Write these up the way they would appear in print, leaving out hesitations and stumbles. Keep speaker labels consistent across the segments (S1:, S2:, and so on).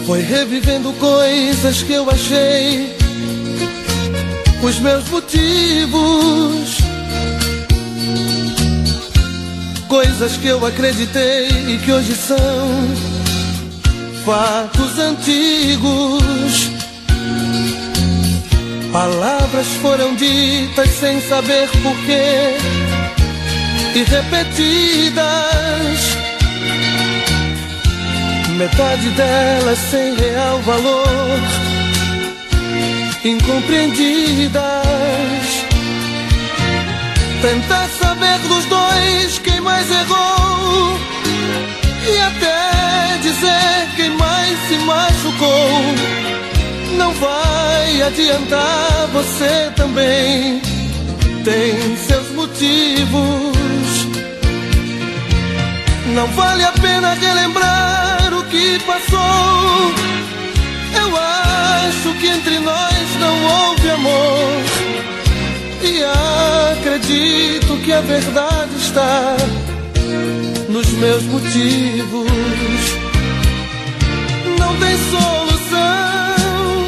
S1: Foi revivendo coisas que eu achei, os meus motivos, coisas que eu acreditei e que hoje são fatos antigos. Palavras foram ditas sem saber porquê e repetidas, metade delas sem real valor, incompreendidas. Tentar saber dos dois quem mais errou e até dizer quem mais se machucou. Não vai adiantar, você também tem seus motivos. Não vale a pena relembrar o que passou. Eu acho que entre nós não houve amor, e acredito que a verdade está nos meus motivos. Não tem solução,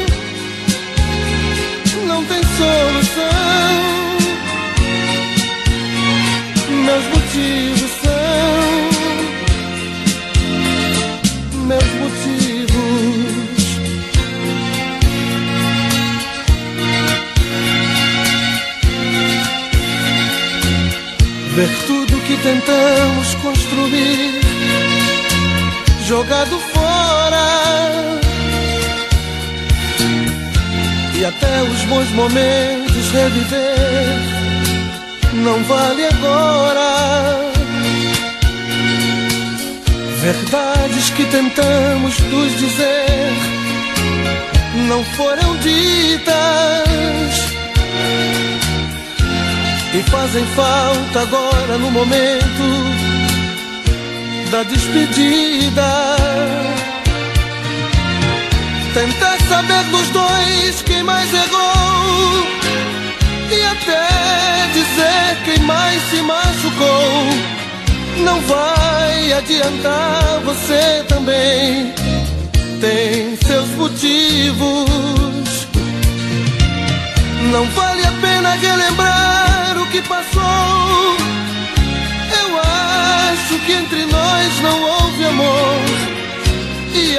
S1: não tem solução. Meus motivos são meus motivos. Ver tudo que tentamos construir jogado fora, e até os bons momentos reviver não vale agora. Verdades que tentamos nos dizer não foram ditas e fazem falta agora no momento da despedida. Tentar saber dos dois quem mais errou e até dizer quem mais se machucou. Não vai adiantar, você também tem seus motivos. Não vale a pena relembrar o que passou. Eu acho que entre nós não houve amor, e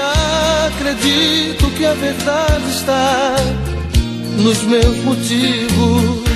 S1: acredito que a verdade está nos meus motivos.